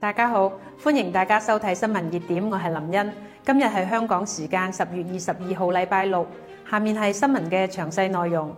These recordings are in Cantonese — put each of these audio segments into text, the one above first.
大家好，歡迎大家收睇新聞熱點，我係林茵。今日係香港時間10月22號禮拜六，下面係新聞嘅詳細內容。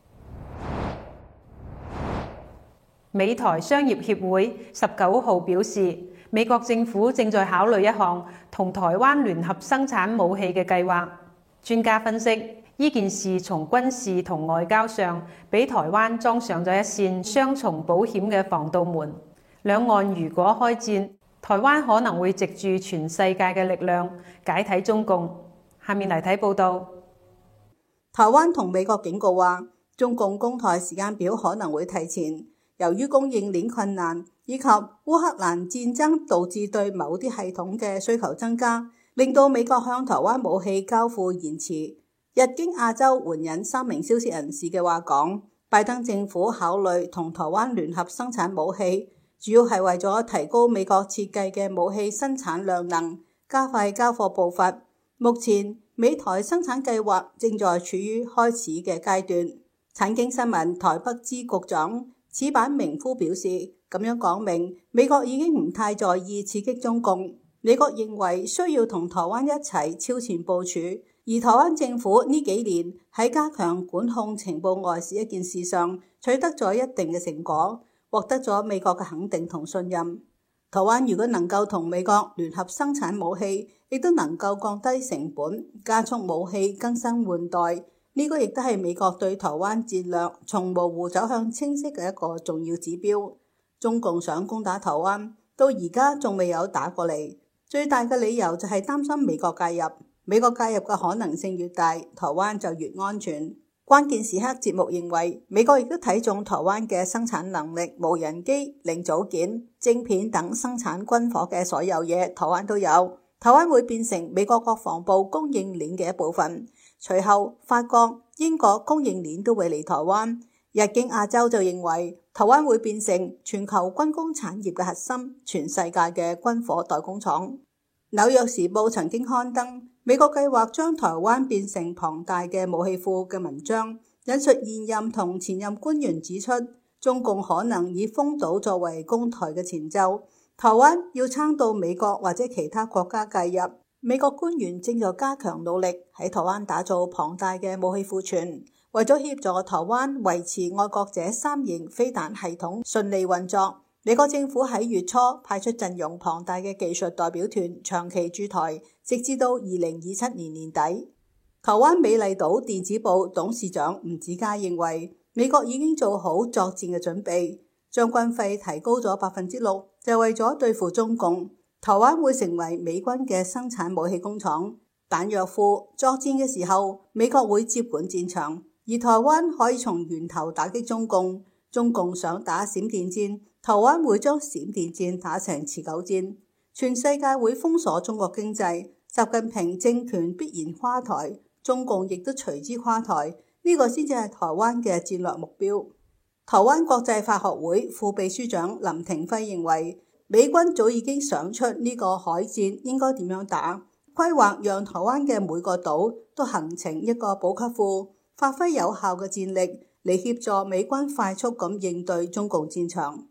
美台商業協會19號表示，美國政府正在考慮一項同台灣聯合生產武器嘅計劃。專家分析，呢件事從軍事同外交上，俾台灣裝上咗一扇雙重保險嘅防盜門。兩岸如果開戰，台灣可能會藉住全世界嘅力量解體中共。下面嚟睇報道。 台灣同美國警告話，中共攻台時間表可能會提前，由於供應鏈困難以及烏克蘭戰爭導致對某啲系統嘅需求增加，令到美國向台灣武器交付延遲。日經亞洲援引3名消息人士嘅話講，拜登政府考慮同台灣聯合生產武器，主要係為咗提高美國設計嘅武器生產量能，加快交貨步伐。目前美台生產計劃正在處於開始嘅階段。產經新聞台北支局長矢板明夫表示，咁樣講明美國已經唔太在意刺激中共，美國認為需要同台灣一齊超前部署，而台灣政府呢幾年喺加強管控情報外泄一件事上取得咗一定嘅成果，獲得咗美國嘅肯定同信任。台灣如果能夠同美國聯合生產武器，亦都能夠降低成本，加速武器更新換代。呢個亦都係美國對台灣戰略從模糊走向清晰嘅一個重要指標。中共想攻打台灣，到而家仲未有打過嚟，最大嘅理由就係擔心美國介入。美國介入嘅可能性越大，台灣就越安全。關鍵時刻節目認為，美國亦都睇中台灣嘅生產能力，無人機、零組件、晶片等生產軍火嘅所有嘢，台灣都有。台灣會變成美國國防部供應鏈嘅一部分。隨後，法國、英國供應鏈都會嚟台灣。日經亞洲就認為，台灣會變成全球軍工產業嘅核心，全世界嘅軍火代工廠。紐約時報曾經刊登美國計劃將台灣變成龐大嘅武器庫嘅文章，引述現任同前任官員指出，中共可能以封島作為攻台嘅前奏，台灣要撐到美國或者其他國家介入。美國官員正在加強努力喺台灣打造龐大嘅武器庫存，為咗協助台灣維持愛國者3型飛彈系統順利運作。美國政府喺月初派出陣容龐大嘅技術代表團長期駐台，直至到2027年年底。台灣美麗島電子報董事長吳子嘉認為，美國已經做好作戰嘅準備，將軍費提高咗6%，就為咗對付中共。台灣會成為美軍嘅生產武器工廠、彈藥庫。作戰嘅時候，美國會接管戰場，而台灣可以從源頭打擊中共。中共想打閃電戰，台灣會將閃電戰打成持久戰。全世界會封鎖中國經濟，習近平政權必然垮台，中共亦都隨之垮台。呢個先至係台灣嘅戰略目標。台灣國際法學會副秘書長林廷輝認為，美軍早已經想出呢個海戰應該點樣打，規劃讓台灣嘅每個島都形成一個補給庫，發揮有效嘅戰力嚟協助美軍快速咁應對中共戰場。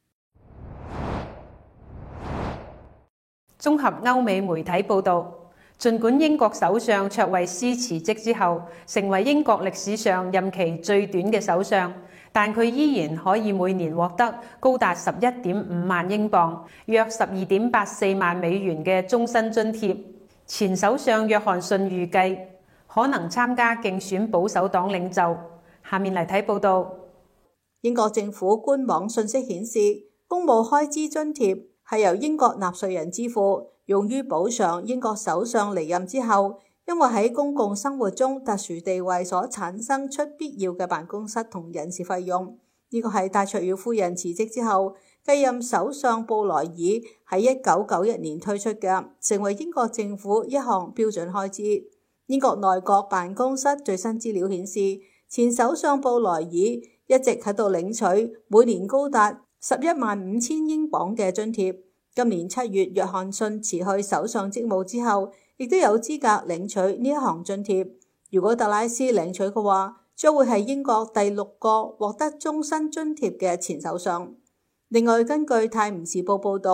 綜合歐美媒體報導，儘管英國首相卓慧思辭職之後，成為英國歷史上任期最短嘅首相，但佢依然可以每年獲得高達11.5萬英鎊，約12.84萬美元嘅終身津貼。前首相約翰遜預計可能參加競選保守黨領袖。下面嚟睇報道。 英國政府官網信息顯示，公務開支津貼係由英國納稅人支付，用於補償英國首相離任之後，因為喺公共生活中特殊地位所產生出必要嘅辦公室同人事費用。呢個係戴卓爾夫人辭職之後，繼任首相布萊爾喺1991年推出嘅，成為英國政府一項標準開支。英國內閣辦公室最新資料顯示，前首相布萊爾一直喺度領取每年高達115000英鎊嘅津貼。今年7月，約翰遜辭去首相職務之後，亦都有資格領取呢一項津貼。如果特拉斯領取嘅話，將會係英國第6個獲得終身津貼嘅前首相。另外，根據泰晤士報報導，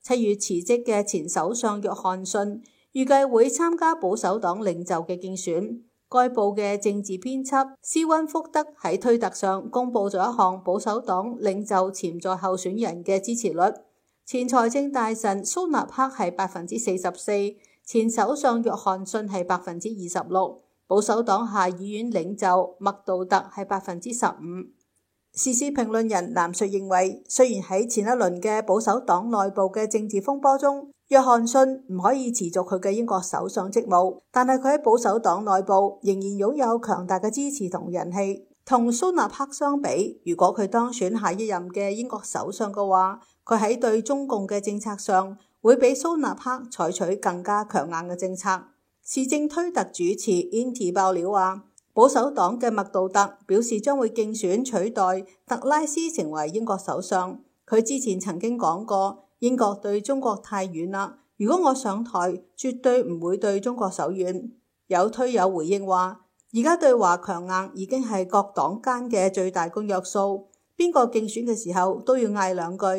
7月辭職嘅前首相約翰遜預計會參加保守黨領袖嘅競選。該報嘅政治編輯斯溫福德喺推特上公佈咗一項保守黨領袖潛在候選人嘅支持率，前財政大臣蘇納克係44%，前首相約翰遜係26%，保守黨下議院領袖麥杜特係15%。時事評論人藍瑞認為，雖然喺前一輪嘅保守黨內部嘅政治風波中，約翰遜唔可以持續佢嘅英國首相職務，但係佢喺保守黨內部仍然擁有強大嘅支持同人氣。同蘇納克相比，如果佢當選下一任嘅英國首相嘅話，佢喺對中共嘅政策上會比蘇納克採取更加強硬嘅政策。時政推特主持 Inti 爆料話，保守黨嘅麥杜特表示將會競選取代特拉斯成為英國首相。佢之前曾經講過，英國對中國太遠啦，如果我上台，絕對唔會對中國手軟。有推友回應話，而家對華強硬已經係各黨間嘅最大公約數，邊個競選嘅時候都要嗌兩句。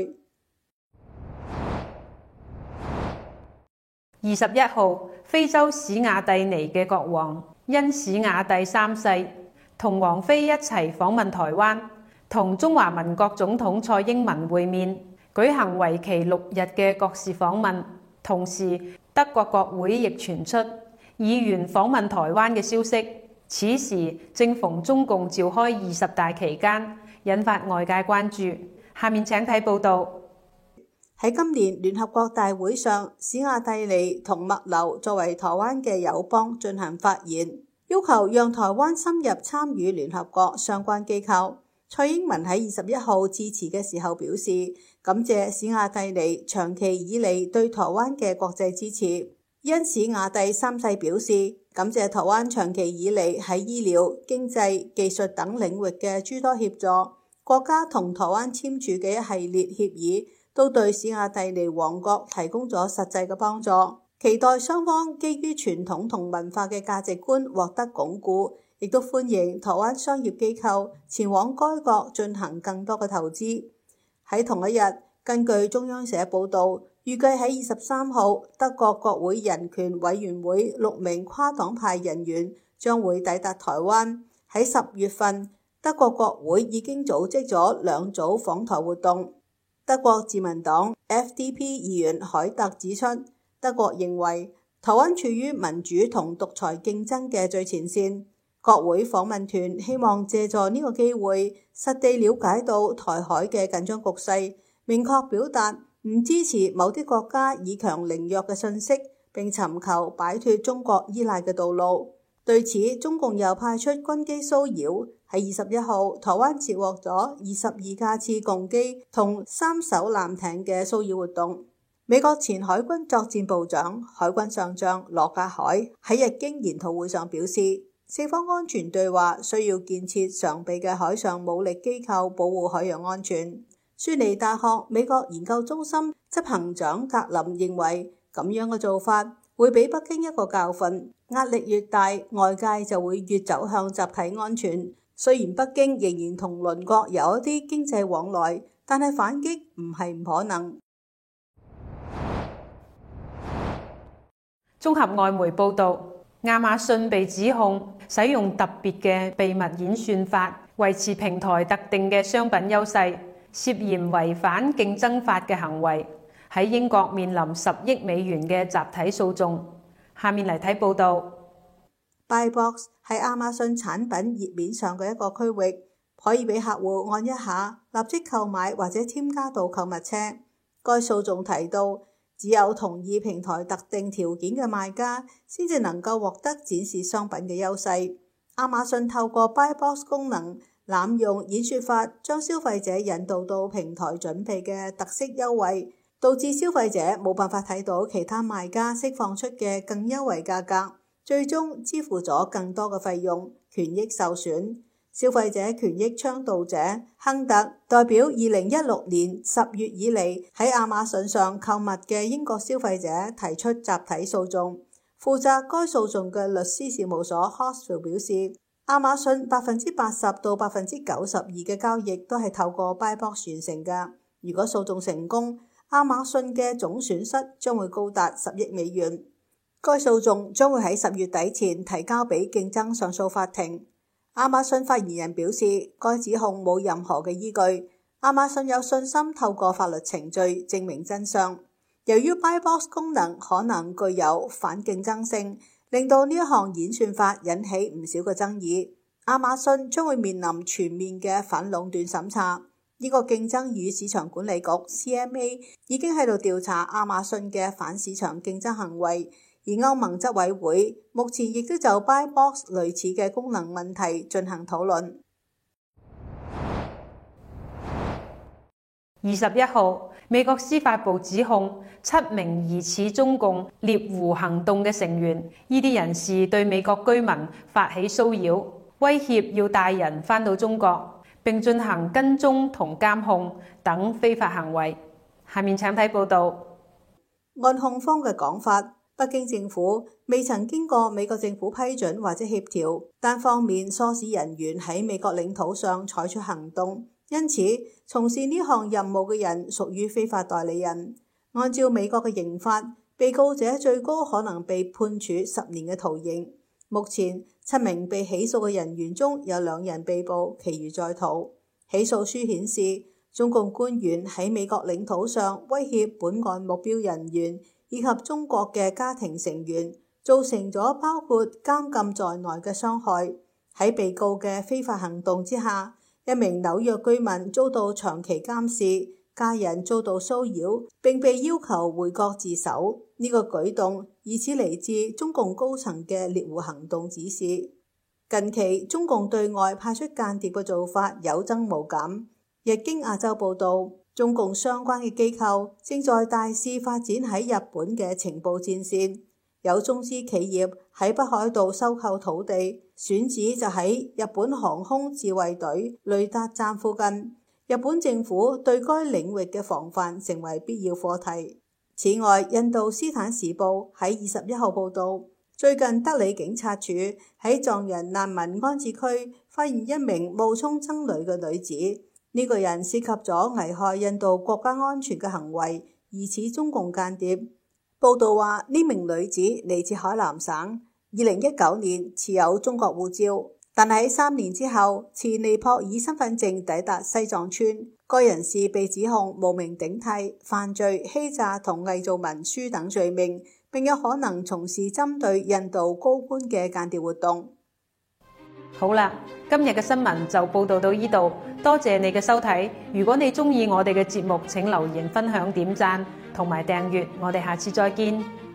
21號，非洲史瓦帝尼嘅國王因史瓦帝3世同王妃一齊訪問台灣，同中華民國總統蔡英文會面，舉行為期6日嘅國事訪問。同時，德國國會亦傳出議員訪問台灣嘅消息。此時正逢中共召開20大期間，引發外界關注。下面請睇報道。 喺今年聯合國大會上，史瓦帝尼同帛琉作為台灣嘅友邦進行發言，要求讓台灣深入參與聯合國相關機構。蔡英文喺21號致辭嘅時候表示，感謝史瓦帝尼長期以嚟對台灣嘅國際支持。因史瓦帝3世表示，感謝台灣長期以嚟喺醫療、經濟、技術等領域嘅諸多協助，國家同台灣簽署嘅一系列協議都對史瓦帝尼王國提供咗實際嘅幫助，期待雙方基於傳統同文化嘅價值觀獲得鞏固，亦都歡迎台灣商業機構前往該國進行更多嘅投資。喺同一日，根據中央社報導，預計喺23號，德國國會人權委員會6名跨黨派人員將會抵達台灣。喺10月份，德國國會已經組織咗2組訪台活動。德國自民黨 FDP 議員海特指出，德國認為台灣處於民主同獨裁競爭嘅最前線。國會訪問團希望借助呢個機會，實地了解到台海嘅緊張局勢，明確表達唔支持某啲國家以強凌弱嘅信息，並尋求擺脫中國依賴嘅道路。對此，中共又派出軍機騷擾。喺21號，台灣接獲咗22架次共機同3艘艦艇嘅騷擾活動。美國前海軍作戰部長、海軍上將羅格海喺日經研討會上表示，四方安全對話需要建設常備嘅海上武力機構保護海洋安全。雪梨大學美國研究中心執行長格林認為，咁樣嘅做法會俾北京一個教訓，壓力越大，外界就會越走向集體安全。雖然北京仍然同鄰國有一啲經濟往來，但係反擊唔係唔可能。 綜合外媒報導，亞馬遜被指控使用特別嘅秘密演算法，維持平台特定嘅商品優勢，涉嫌違反競爭法嘅行為，喺英國面臨10億美元嘅集體訴訟。下面嚟睇報導。 Buybox 係亞馬遜產品頁面上嘅一個區域，可以俾客戶按一下立即購買或者添加到購物車。該訴訟提到，只有同意平台特定條件嘅賣家先至能夠獲得展示商品嘅優勢。亞馬遜透過 Buybox 功能濫用演算法，將消費者引導到平台準備嘅特色優惠，導致消費者冇辦法睇到其他賣家釋放出嘅更優惠價格，最終支付咗更多嘅費用，權益受損。消費者權益倡導者亨特代表2016年10月以嚟喺亞馬遜上購物嘅英國消費者提出集體訴訟。負責該訴訟嘅律師事務所 Hostel 表示，亞馬遜80%到92%嘅交易都係透過 Buybox 完成㗎。如果訴訟成功， 亞馬遜嘅總損失將會高達10億美元。該訴訟將會喺10月底前提交俾競爭上訴法庭。亞馬遜發言人表示，該指控冇任何嘅依據。亞馬遜有信心透過法律程序證明真相。由於 Buy Box 功能可能具有反競爭性，令到呢一項演算法引起唔少嘅爭議。亞馬遜將會面臨全面嘅反壟斷審查。呢個競爭與市場管理局 CMA 已經喺度調查亞馬遜嘅反市場競爭行為，而歐盟執委會目前亦都就 Buy Box 類似嘅功能問題進行討論。 21號，美國司法部指控7名疑似中共獵狐行動嘅成員，呢啲人士對美國居民發起騷擾，威脅要帶人返到中國，並進行跟蹤同監控等非法行為。下面請睇報導。 按控方嘅講法，北京政府未曾經過美國政府批准或者協調，單方面唆使人員喺美國領土上採取行動。因此，從事呢項任務嘅人屬於非法代理人。按照美國嘅刑法，被告者最高可能被判處10年嘅徒刑。目前7名被起訴嘅人員中有2人被捕，其餘在逃。起訴書顯示，中共官員喺美國領土上威脅本案目標人員以及中國嘅家庭成員，造成咗包括監禁在內嘅傷害。喺被告嘅非法行動之下，1名紐約居民遭到長期監視，家人遭到騷擾，並被要求回國自首。呢個舉動疑似嚟自中共高層嘅獵狐行動指示。近期中共對外派出間諜嘅做法有增無減。日經亞洲報道，中共相關嘅機構正在大肆發展喺日本嘅情報戰線。有中資企業喺北海道收購土地，選址就喺日本航空自衛隊雷達站附近。日本政府對該領域嘅防範成為必要課題。此外，印度斯坦時報喺21號報道，最近德里警察署喺藏人難民安置區發現1名冒充僧侶嘅女子，呢個人涉及咗危害印度國家安全嘅行為，疑似中共間諜。報道話，呢名女子嚟自海南省，2019年持有中國護照，但喺3年之後持尼泊爾身份證抵達西藏村。該人士被指控冒名頂替、犯罪、欺詐同偽造文書等罪名，並有可能從事針對印度高官嘅間諜活動。 好啦，今日嘅新聞就報道到呢度，多謝你嘅收睇。如果你鍾意我哋嘅節目，請留言、分享、點讚同埋訂閱。我哋下次再見。